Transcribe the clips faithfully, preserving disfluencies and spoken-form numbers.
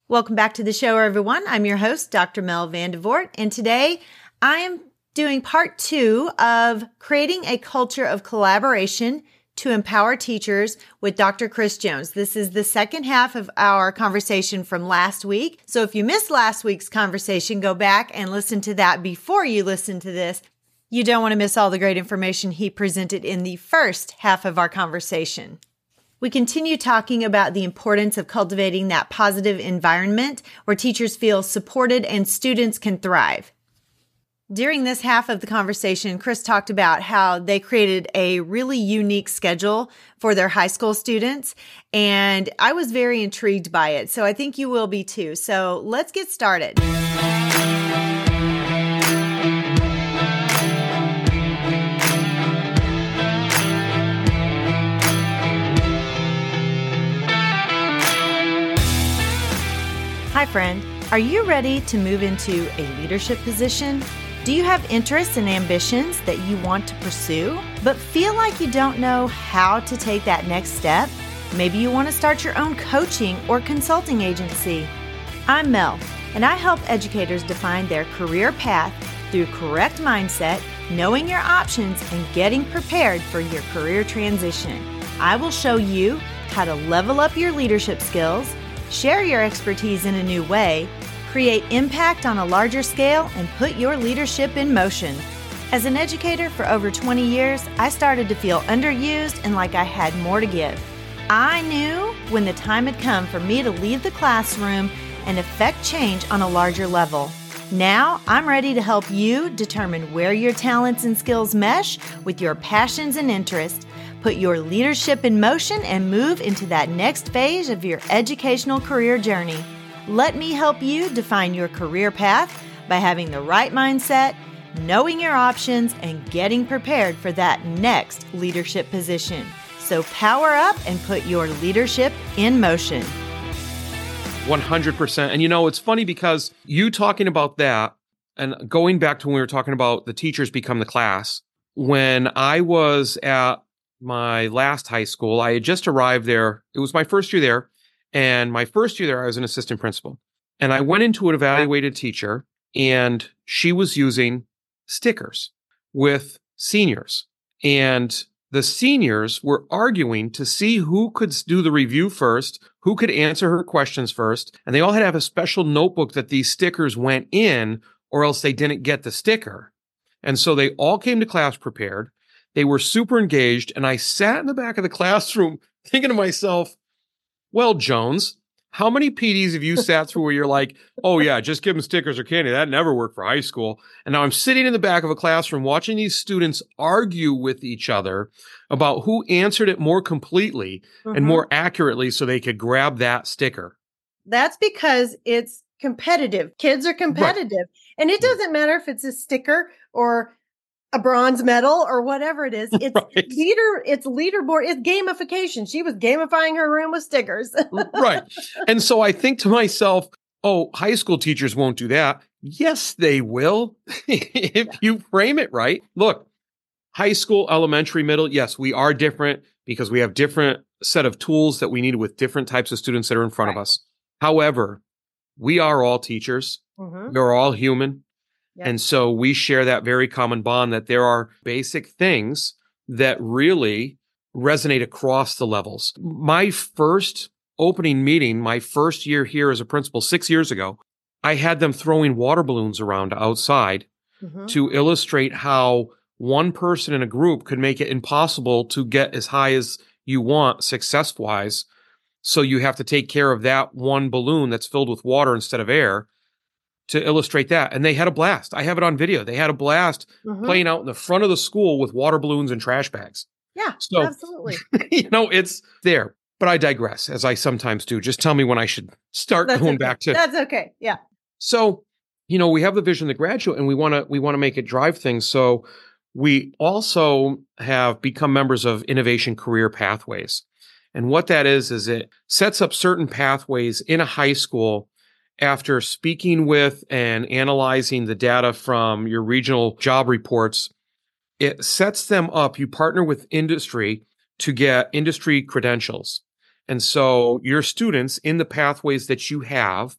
Welcome back to the show, everyone. I'm your host, Doctor Mel Vandevort, and today I am doing part two of creating a culture of collaboration to empower teachers with Doctor Chris Jones. This is the second half of our conversation from last week. So if you missed last week's conversation, go back and listen to that before you listen to this. You don't want to miss all the great information he presented in the first half of our conversation. We continue talking about the importance of cultivating that positive environment where teachers feel supported and students can thrive. During this half of the conversation, Chris talked about how they created a really unique schedule for their high school students, and I was very intrigued by it. So I think you will be too. So let's get started. Hi, friend. Are you ready to move into a leadership position? Do you have interests and ambitions that you want to pursue, but feel like you don't know how to take that next step? Maybe you want to start your own coaching or consulting agency. I'm Mel, and I help educators define their career path through correct mindset, knowing your options, and getting prepared for your career transition. I will show you how to level up your leadership skills, share your expertise in a new way, create impact on a larger scale, and put your leadership in motion. As an educator for over twenty years, I started to feel underused and like I had more to give. I knew when the time had come for me to leave the classroom and affect change on a larger level. Now, I'm ready to help you determine where your talents and skills mesh with your passions and interests. Put your leadership in motion and move into that next phase of your educational career journey. Let me help you define your career path by having the right mindset, knowing your options, and getting prepared for that next leadership position. So power up and put your leadership in motion. one hundred percent. And you know, it's funny because you talking about that and going back to when we were talking about the teachers become the class, when I was at my last high school, I had just arrived there. It was my first year there. And my first year there, I was an assistant principal. And I went into an evaluated teacher, and she was using stickers with seniors. And the seniors were arguing to see who could do the review first, who could answer her questions first. And they all had to have a special notebook that these stickers went in, or else they didn't get the sticker. And so they all came to class prepared. They were super engaged, and I sat in the back of the classroom thinking to myself, well, Jones, how many P Ds have you sat through where you're like, oh yeah, just give them stickers or candy? That never worked for high school. And now I'm sitting in the back of a classroom watching these students argue with each other about who answered it more completely mm-hmm. and more accurately so they could grab that sticker. That's because it's competitive. Kids are competitive. Right. And it doesn't matter if it's a sticker or a bronze medal or whatever it is. It's right. leader, it's leaderboard, it's gamification. She was gamifying her room with stickers. Right. And so I think to myself, oh, high school teachers won't do that. Yes, they will. If you frame it right. Look, high school, elementary, middle, yes, we are different because we have different set of tools that we need with different types of students that are in front right. of us. However, we are all teachers. Mm-hmm. We're all human. Yep. And so we share that very common bond that there are basic things that really resonate across the levels. My first opening meeting, my first year here as a principal, six years ago, I had them throwing water balloons around outside mm-hmm. to illustrate how one person in a group could make it impossible to get as high as you want success-wise. So you have to take care of that one balloon that's filled with water instead of air, to illustrate that. And they had a blast. I have it on video. They had a blast mm-hmm. playing out in the front of the school with water balloons and trash bags. Yeah, so, absolutely. You know, it's there. But I digress, as I sometimes do. Just tell me when I should start That's going okay. back to. That's okay. Yeah. So, you know, we have the vision, the graduate, and we want to we want to make it drive things. So we also have become members of Innovation Career Pathways. And what that is, is it sets up certain pathways in a high school after speaking with and analyzing the data from your regional job reports. It sets them up. You partner with industry to get industry credentials. And so your students in the pathways that you have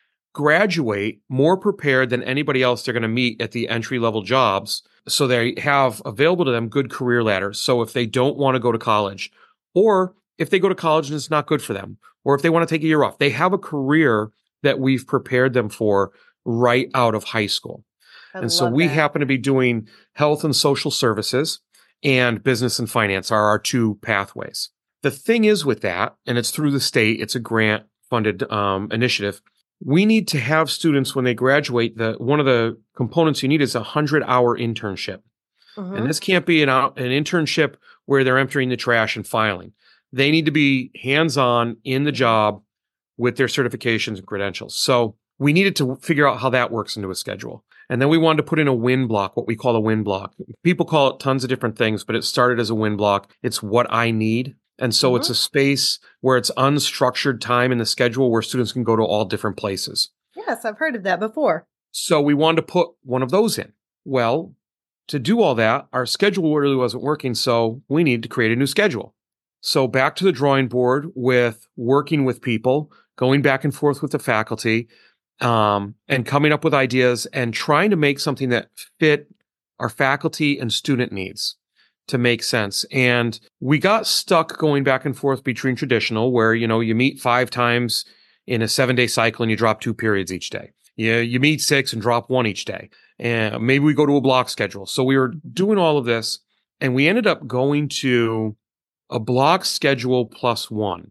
graduate more prepared than anybody else they're going to meet at the entry level jobs. So they have available to them good career ladders. So if they don't want to go to college, or if they go to college and it's not good for them, or if they want to take a year off, they have a career that we've prepared them for right out of high school. I and so love we that. happen to be doing health and social services, and business and finance are our two pathways. The thing is with that, and it's through the state, it's a grant funded um, initiative. We need to have students when they graduate, the one of the components you need is a hundred hour internship. Mhm. And this can't be an, out- an internship where they're emptying the trash and filing. They need to be hands-on in the job with their certifications and credentials. So we needed to figure out how that works into a schedule. And then we wanted to put in a win block, what we call a win block. People call it tons of different things, but it started as a win block. It's what I need. And so it's Mhm. a space where it's unstructured time in the schedule where students can go to all different places. Yes, I've heard of that before. So we wanted to put one of those in. Well, to do all that, our schedule really wasn't working, so we needed to create a new schedule. So back to the drawing board with working with people, going back and forth with the faculty, um, and coming up with ideas and trying to make something that fit our faculty and student needs to make sense. And we got stuck going back and forth between traditional, where, you know, you meet five times in a seven day cycle and you drop two periods each day. You, you meet six and drop one each day. And maybe we go to a block schedule. So we were doing all of this, and we ended up going to a block schedule plus one.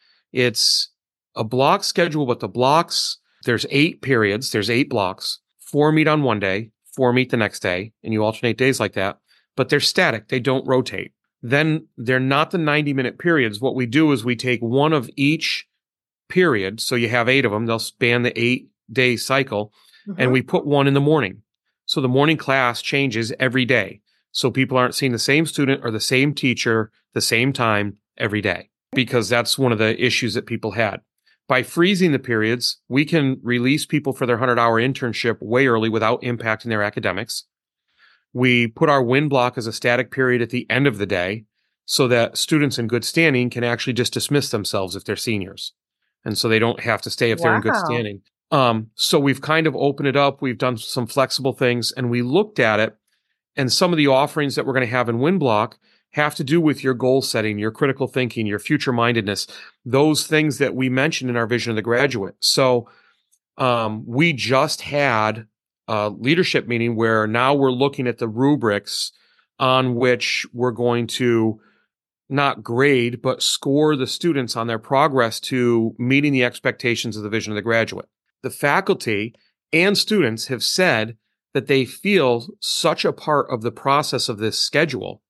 It's a block schedule, but the blocks, there's eight periods, there's eight blocks, four meet on one day, four meet the next day, and you alternate days like that, but they're static. They don't rotate. Then they're not the ninety minute periods. What we do is we take one of each period. So you have eight of them. They'll span the eight day cycle, and Mhm. we put one in the morning. So the morning class changes every day. So people aren't seeing the same student or the same teacher the same time every day, because that's one of the issues that people had. By freezing the periods, we can release people for their hundred hour internship way early without impacting their academics. We put our win block as a static period at the end of the day so that students in good standing can actually just dismiss themselves if they're seniors. And so they don't have to stay if they're in good Wow. standing. Um, so we've kind of opened it up. We've done some flexible things, and we looked at it, and some of the offerings that we're going to have in WinBlock have to do with your goal setting, your critical thinking, your future mindedness, those things that we mentioned in our vision of the graduate. So um, we just had a leadership meeting where now we're looking at the rubrics on which we're going to not grade, but score the students on their progress to meeting the expectations of the vision of the graduate. The faculty and students have said that they feel such a part of the process of this schedule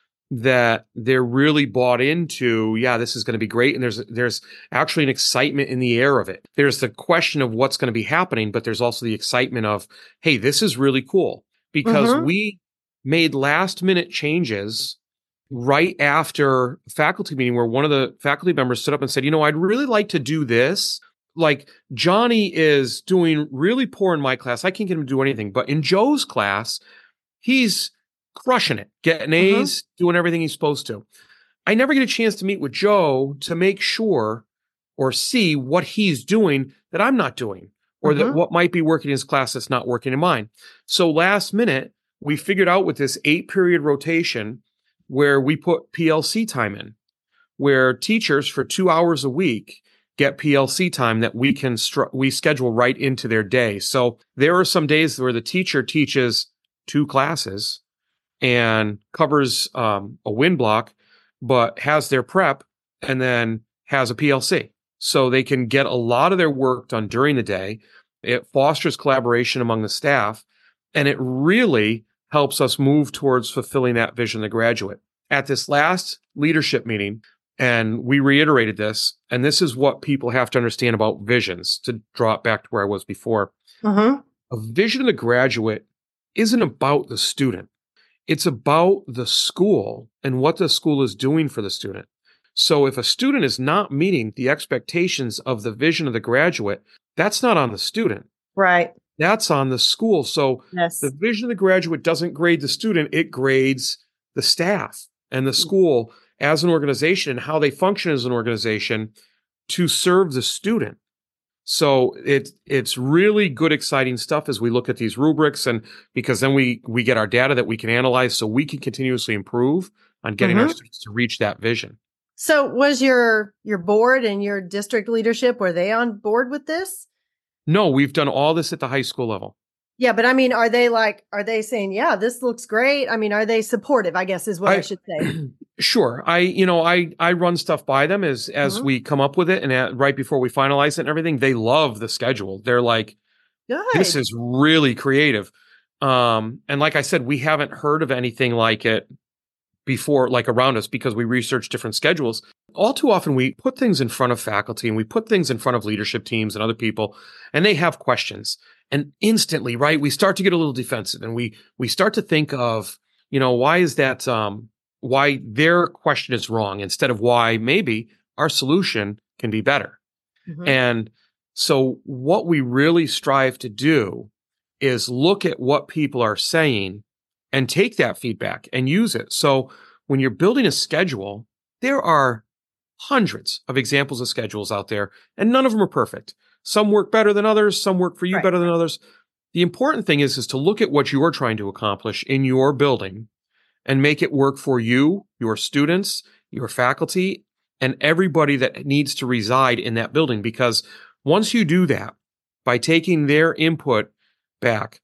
that they're really bought into, yeah, this is going to be great. And there's there's actually an excitement in the air of it. There's the question of what's going to be happening, but there's also the excitement of, hey, this is really cool, because Mhm. we made last minute changes right after a faculty meeting where one of the faculty members stood up and said, you know, I'd really like to do this. Like, Johnny is doing really poor in my class. I can't get him to do anything. But in Joe's class, he's crushing it, getting Mhm. A's, doing everything he's supposed to. I never get a chance to meet with Joe to make sure or see what he's doing that I'm not doing, or that Mhm. what might be working in his class that's not working in mine. So last minute, we figured out with this eight period rotation where we put P L C time in, where teachers for two hours a week get P L C time that we can stru- we schedule right into their day. So there are some days where the teacher teaches two classes and covers um, a win block, but has their prep and then has a P L C. So they can get a lot of their work done during the day. It fosters collaboration among the staff, and it really helps us move towards fulfilling that vision of the graduate. At this last leadership meeting, and we reiterated this, and this is what people have to understand about visions, to draw it back to where I was before. Mhm. A vision of the graduate isn't about the student. It's about the school and what the school is doing for the student. So if a student is not meeting the expectations of the vision of the graduate, that's not on the student. Right. That's on the school. So Yes. the vision of the graduate doesn't grade the student, it grades the staff and the school as an organization and how they function as an organization to serve the student. So it, it's really good, exciting stuff as we look at these rubrics, and because then we, we get our data that we can analyze so we can continuously improve on getting mm-hmm. our students to reach that vision. So was your, your board and your district leadership, were they on board with this? No, we've done all this at the high school level. Yeah, but I mean, are they like, are they saying, yeah, this looks great? I mean, are they supportive, I guess is what I, I should say. Sure. I, you know, I, I run stuff by them as, as mm-hmm. we come up with it, and at, right before we finalize it and everything, they love the schedule. They're like, good. This is really creative. Um, and like I said, we haven't heard of anything like it before, like around us, because we research different schedules. All too often we put things in front of faculty and we put things in front of leadership teams and other people, and they have questions. And instantly, right, we start to get a little defensive, and we we start to think of, you know, why is that, um, why their question is wrong instead of why maybe our solution can be better. Mm-hmm. And so what we really strive to do is look at what people are saying and take that feedback and use it. So when you're building a schedule, there are hundreds of examples of schedules out there, and none of them are perfect. Some work better than others. Some work for you right. better than others. The important thing is, is to look at what you are trying to accomplish in your building and make it work for you, your students, your faculty, and everybody that needs to reside in that building. Because once you do that, by taking their input back,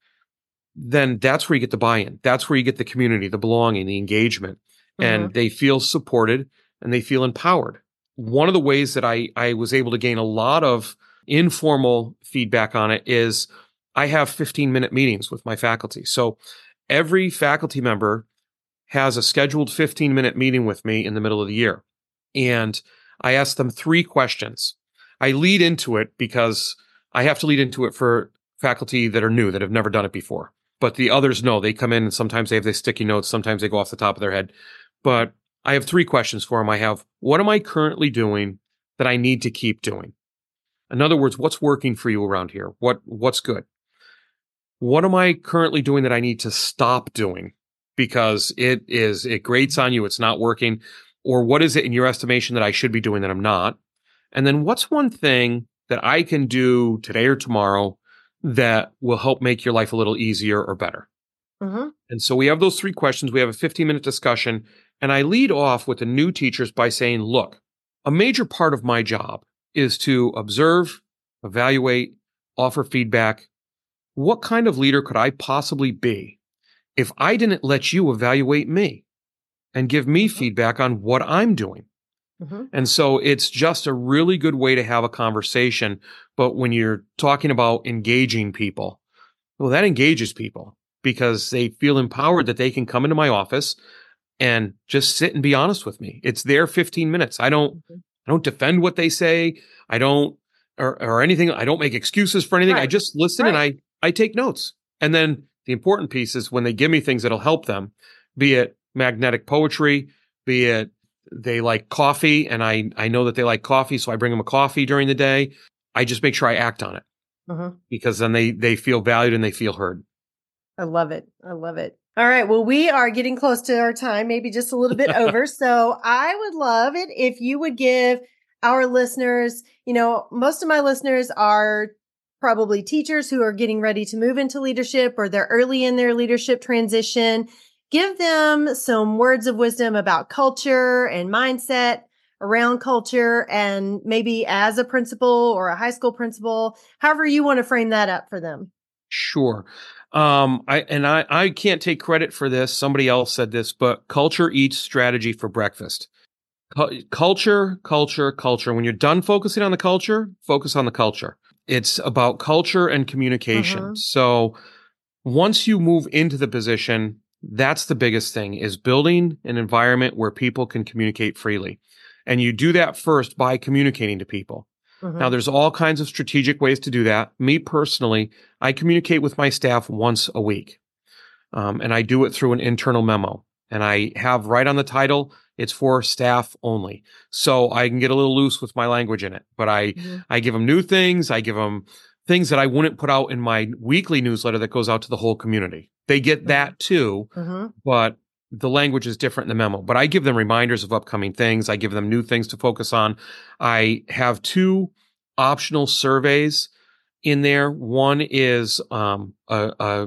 then that's where you get the buy-in. That's where you get the community, the belonging, the engagement, mm-hmm. and they feel supported and they feel empowered. One of the ways that I, I was able to gain a lot of informal feedback on it is I have fifteen minute meetings with my faculty. So every faculty member has a scheduled fifteen minute meeting with me in the middle of the year. And I ask them three questions. I lead into it because I have to lead into it for faculty that are new, that have never done it before. But the others know. They come in and sometimes they have their sticky notes. Sometimes they go off the top of their head. But I have three questions for them. I have, what am I currently doing that I need to keep doing? In other words, what's working for you around here? What what's good? What am I currently doing that I need to stop doing because it is it grates on you, it's not working? Or what is it in your estimation that I should be doing that I'm not? And then what's one thing that I can do today or tomorrow that will help make your life a little easier or better? Mm-hmm. And so we have those three questions. We have a fifteen minute discussion, and I lead off with the new teachers by saying, look, a major part of my job is to observe, evaluate, offer feedback. What kind of leader could I possibly be if I didn't let you evaluate me and give me mm-hmm. feedback on what I'm doing? Mm-hmm. And so it's just a really good way to have a conversation. But when you're talking about engaging people, well, that engages people because they feel empowered that they can come into my office and just sit and be honest with me. It's their fifteen minutes. I don't, mm-hmm. I don't defend what they say. I don't, or, or anything. I don't make excuses for anything. Right. I just listen right. and I, I take notes. And then the important piece is when they give me things that'll help them, be it magnetic poetry, be it they like coffee, and I, I know that they like coffee, so I bring them a coffee during the day. I just make sure I act on it uh-huh. because then they, they feel valued and they feel heard. I love it. I love it. All right. Well, we are getting close to our time, maybe just a little bit over. So I would love it if you would give our listeners, you know, most of my listeners are probably teachers who are getting ready to move into leadership, or they're early in their leadership transition. Give them some words of wisdom about culture and mindset around culture, and maybe as a principal or a high school principal, however you want to frame that up for them. Sure. Um, I, and I, I can't take credit for this. Somebody else said this, but culture eats strategy for breakfast. C- culture, culture, culture. When you're done focusing on the culture, focus on the culture. It's about culture and communication. Uh-huh. So once you move into the position, that's the biggest thing, is building an environment where people can communicate freely. And you do that first by communicating to people. Mm-hmm. Now, there's all kinds of strategic ways to do that. Me personally, I communicate with my staff once a week. Um, and I do it through an internal memo. And I have right on the title, it's for staff only. So I can get a little loose with my language in it. But I, mm-hmm. I give them new things. I give them things that I wouldn't put out in my weekly newsletter that goes out to the whole community. They get that too. Mm-hmm. But the language is different in the memo, but I give them reminders of upcoming things. I give them new things to focus on. I have two optional surveys in there. One is um, a, a,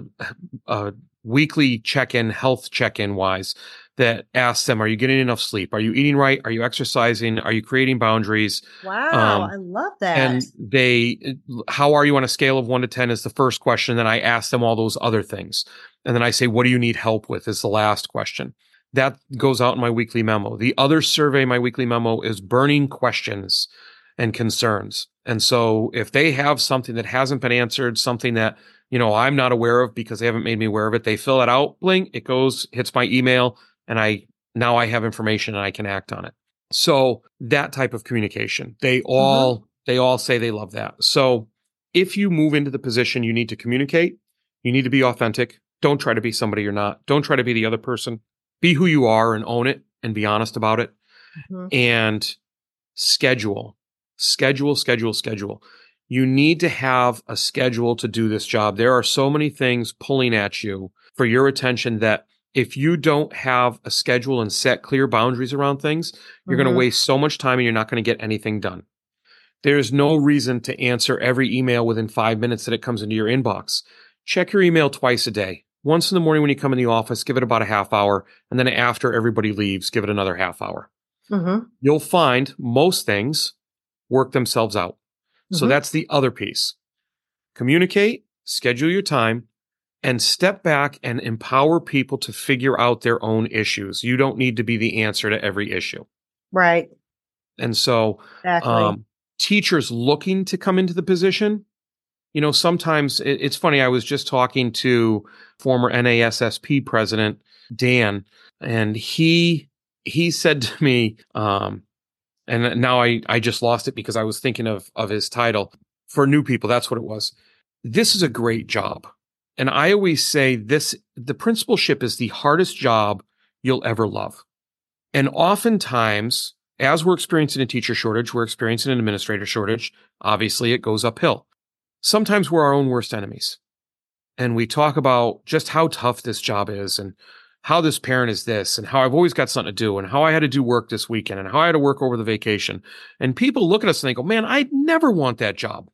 a weekly check-in, health check-in wise, that asks them, are you getting enough sleep? Are you eating right? Are you exercising? Are you creating boundaries? Wow, Um, I love that. And they, how are you on a scale of one to ten is the first question. Then I ask them all those other things. And then I say, what do you need help with is the last question. That goes out in my weekly memo. The other survey, my weekly memo, is burning questions and concerns. And so if they have something that hasn't been answered, something that, you know, I'm not aware of because they haven't made me aware of it, they fill it out, bling, it goes, hits my email, and I, now I have information and I can act on it. So that type of communication, they all, mm-hmm. they all say they love that. So if you move into the position, you need to communicate, you need to be authentic. Don't try to be somebody you're not. Don't try to be the other person. Be who you are and own it and be honest about it. Mm-hmm. And schedule, schedule, schedule, schedule. You need to have a schedule to do this job. There are so many things pulling at you for your attention that if you don't have a schedule and set clear boundaries around things, you're mm-hmm. going to waste so much time and you're not going to get anything done. There's no reason to answer every email within five minutes that it comes into your inbox. Check your email twice a day. Once in the morning when you come in the office, give it about a half hour. And then after everybody leaves, give it another half hour. Mm-hmm. You'll find most things work themselves out. Mm-hmm. So that's the other piece. Communicate, schedule your time, and step back and empower people to figure out their own issues. You don't need to be the answer to every issue. Right. And so exactly. um, teachers looking to come into the position, you know, sometimes it, it's funny. I was just talking to former N A S S P president, Dan, and he he said to me, um, and now I, I just lost it because I was thinking of, of his title. For new people, that's what it was. This is a great job. And I always say this, the principalship is the hardest job you'll ever love. And oftentimes, as we're experiencing a teacher shortage, we're experiencing an administrator shortage. Obviously, it goes uphill. Sometimes we're our own worst enemies. And we talk about just how tough this job is and how this parent is this and how I've always got something to do and how I had to do work this weekend and how I had to work over the vacation. And people look at us and they go, man, I'd never want that job.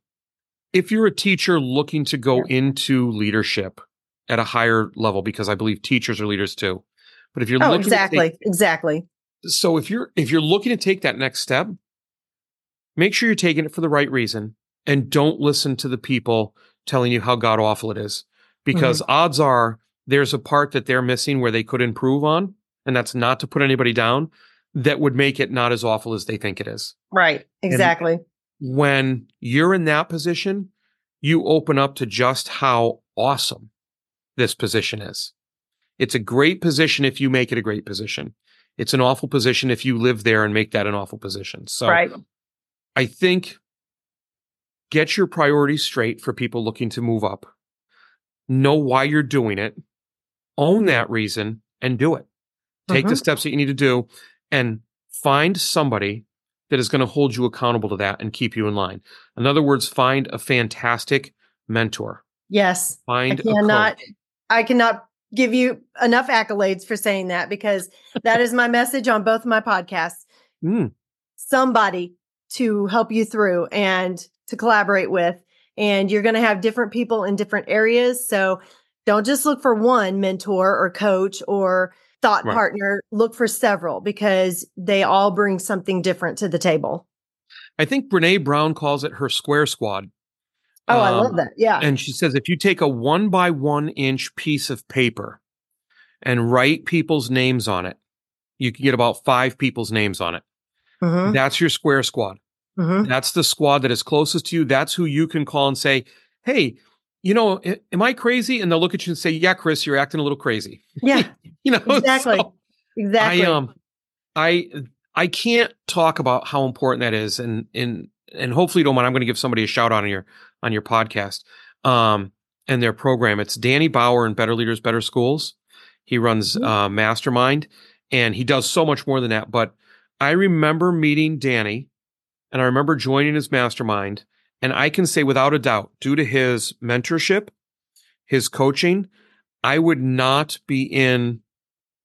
If you're a teacher looking to go yeah. into leadership at a higher level, because I believe teachers are leaders too. But if you're oh, looking exactly, to take, exactly. So if you're if you're looking to take that next step, make sure you're taking it for the right reason and don't listen to the people telling you how god awful it is. Because mm-hmm. odds are there's a part that they're missing where they could improve on, and that's not to put anybody down, that would make it not as awful as they think it is. Right, exactly. And when you're in that position, you open up to just how awesome this position is. It's a great position if you make it a great position. It's an awful position if you live there and make that an awful position. So right. I think get your priorities straight for people looking to move up. Know why you're doing it. Own that reason and do it. Take mm-hmm. the steps that you need to do and find somebody that is going to hold you accountable to that and keep you in line. In other words, find a fantastic mentor. Yes. Find I cannot, a coach. I cannot give you enough accolades for saying that, because that is my message on both my podcasts. Mm. Somebody to help you through and to collaborate with. And you're going to have different people in different areas. So don't just look for one mentor or coach or thought right. partner. Look for several, because they all bring something different to the table. I think Brene Brown calls it her square squad. Oh, um, I love that. Yeah. And she says, if you take a one by one inch piece of paper and write people's names on it, you can get about five people's names on it. Mm-hmm. That's your square squad. Mm-hmm. That's the squad that is closest to you. That's who you can call and say, hey, you know, am I crazy? And they'll look at you and say, yeah, Chris, you're acting a little crazy. Yeah, you know, exactly. So exactly. I, um, I, I can't talk about how important that is. And, and, and hopefully you don't mind, I'm going to give somebody a shout out on your, on your podcast, um, and their program. It's Danny Bauer and Better Leaders, Better Schools. He runs, mm-hmm. uh, Mastermind, and he does so much more than that. But I remember meeting Danny, and I remember joining his mastermind. And I can say without a doubt, due to his mentorship, his coaching, I would not be in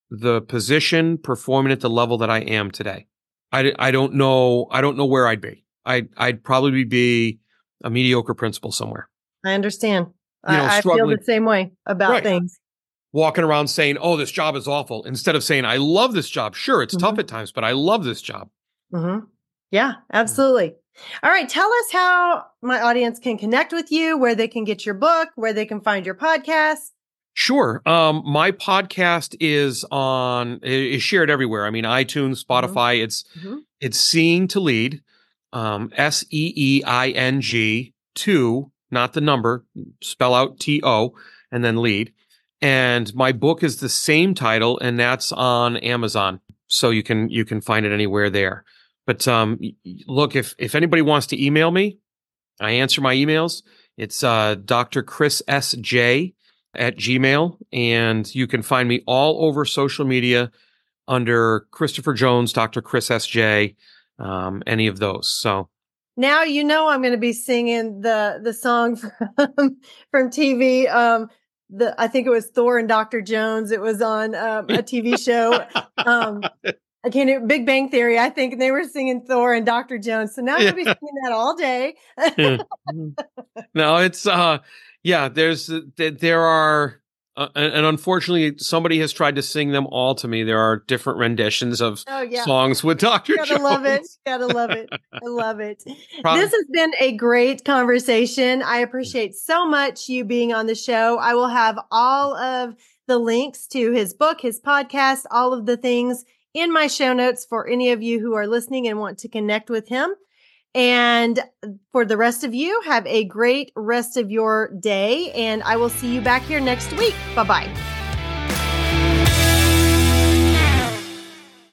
the position, performing at the level that I am today. I, I don't know. I don't know where I'd be. I'd, I'd probably be a mediocre principal somewhere. I understand. You know, I, I feel the same way about right. things. Walking around saying, oh, this job is awful, instead of saying, I love this job. Sure, it's mm-hmm. tough at times, but I love this job. Mm-hmm. Yeah, absolutely. All right. Tell us how my audience can connect with you, where they can get your book, where they can find your podcast. Sure. Um, my podcast is on, is shared everywhere. I mean, iTunes, Spotify, mm-hmm. it's, mm-hmm. it's Seeing to Lead, um, S E E I N G two, not the number, spell out T O and then lead. And my book is the same title, and that's on Amazon. So you can, you can find it anywhere there. But, um, look, if, if anybody wants to email me, I answer my emails. It's, uh, Doctor Chris S J at Gmail, and you can find me all over social media under Christopher Jones, Doctor Chris S J, um, any of those. So now you know I'm going to be singing the the song from from T V. Um, the I think it was Thor and Doctor Jones. It was on um, a T V show. Um, I can't. Big Bang Theory. I think they were singing Thor and Doctor Jones. So now I'm going to be singing that all day. No, it's uh. Yeah, there's there are, uh, and unfortunately, somebody has tried to sing them all to me. There are different renditions of oh, yeah. songs with Doctor Jones. Gotta love it. Gotta love it. I love it. Pro- this has been a great conversation. I appreciate so much you being on the show. I will have all of the links to his book, his podcast, all of the things in my show notes for any of you who are listening and want to connect with him. And for the rest of you, have a great rest of your day. And I will see you back here next week. Bye-bye.